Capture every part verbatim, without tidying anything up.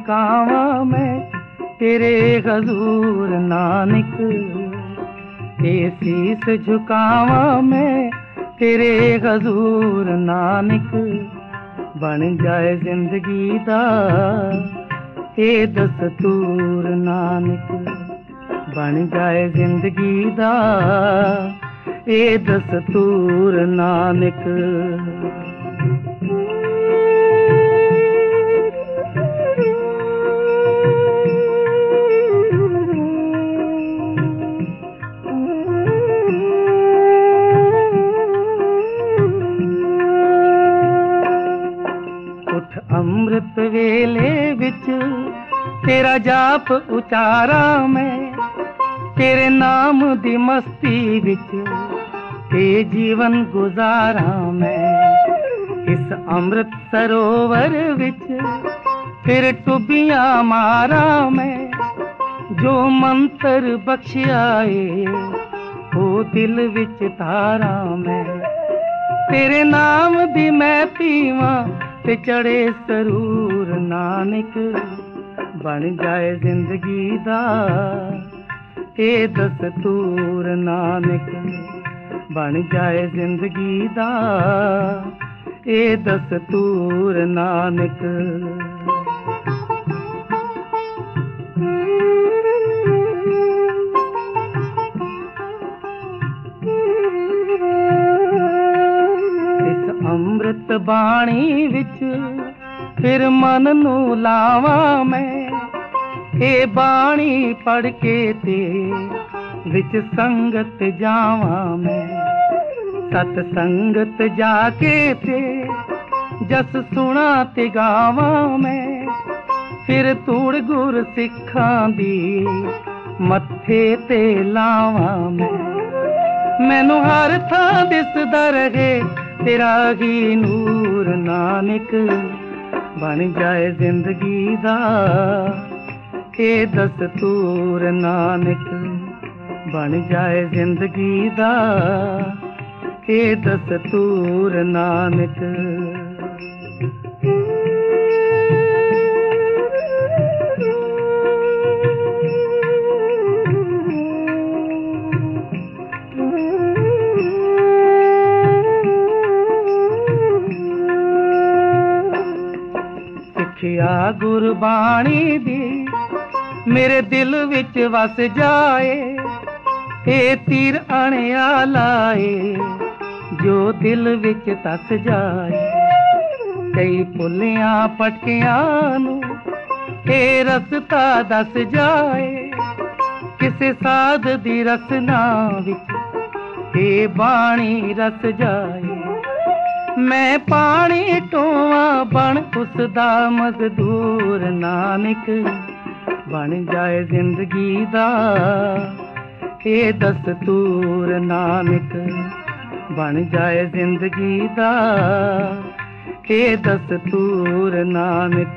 झुकावा मैं तेरे हजूर नानक, ए शीस झुकावा मैं तेरे हजूर नानक। बन जाए जिंदगी दा ए दस्तूर नानक, बन जाए जिंदगी दा ए दस्तूर नानक। उठ अमृत वेले विच तेरा जाप उचारा मैं, तेरे नाम दी मस्ती विच ते जीवन गुजारा मैं। इस अमृत सरोवर विच फिर टुबियां मारा मैं, जो मंत्र बख्शियाए ओ दिल विच तारा मैं। तेरे नाम दी मैं पीवां ते चढ़े सरूर नानक, बन जाए जिंदगी दा ए दस्तूर नानक, बन जाए जिंदगी दा ए दस्तूर नानक। इस अमृत बाणी विच फिर मन नू लावा मैं, ए बाणी पढ़ के ते विच संगत जावा मैं। सत संगत जाके ते जस सुना ते गावा मैं, फिर तूड़ गुर सिखां दी मत्थे ते लावा मैं। मैनू हर थां दिसदा रहे तेरा ही नूर नानक, बन जाए जिंदगी दा ए दस्तूर नानक, बन जाए जिंदगी दा ए दस्तूर नानक। सिखिया गुरबाणी दी मेरे दिल विच वस जाए, ए तीर अणिया लाए जो दिल विच तस जाए। कई पुलियां पटकियां नू ए रस्ता दस जाए, किसे साध दी रसना विच ए बाणी रस जाए। मैं पानी टोवा बन उसदा मजदूर नानक, बन जाए जिंदगी दा ए दस्तूर नानक, बन जाए जिंदगी दा ए दस्तूर नानक।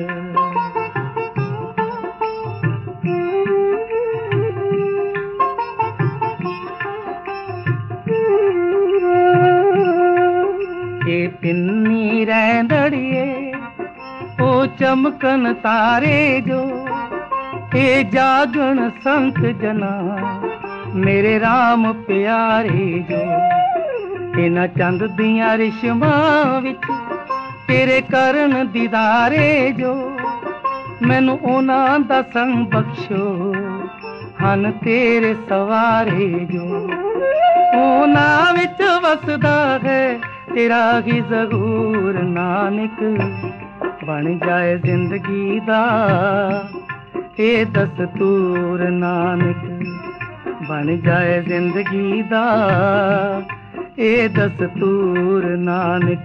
ए पिन्नी रैंदड़िए ओ चमकन तारे जो, ए जागण संत जना मेरे राम प्यारे जो। इना चंद दियां रिश्मां विच तेरे करन दीदारे जो, मैनू उन्हां दा संग बख्शो हन तेरे सवारे जो। उन्हां विच वसदा है तेरा ही ज़हूर नानक, बन जाए जिंदगी दा ए दस्तूर नानक, बन जाए जिंदगी दा ए दस्तूर नानक।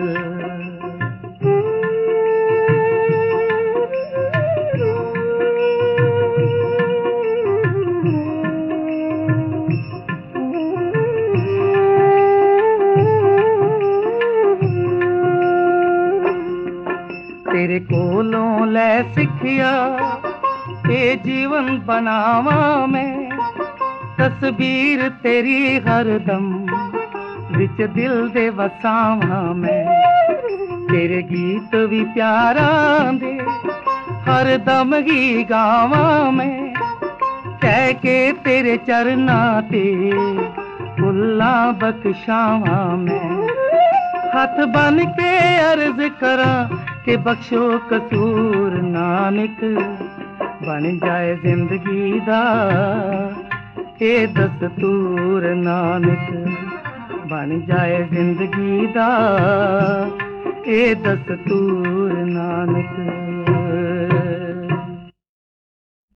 तेरे कोलों लै सिखिया ते जीवन बनावा मैं, तस्वीर तेरी हरदम विच दिल दे वसावा मैं। तेरे गीत भी प्यारां दे हर दम ही गावा मैं कह के तेरे चरना ते फुल्ला बख्शावा मैं। हथ बन के अर्ज करा के बख्शो कसूर नानक बन जाए जिंदगी दा ए दस्तूर नानक बन जाए जिंदगी दा ए दस्तूर नानक।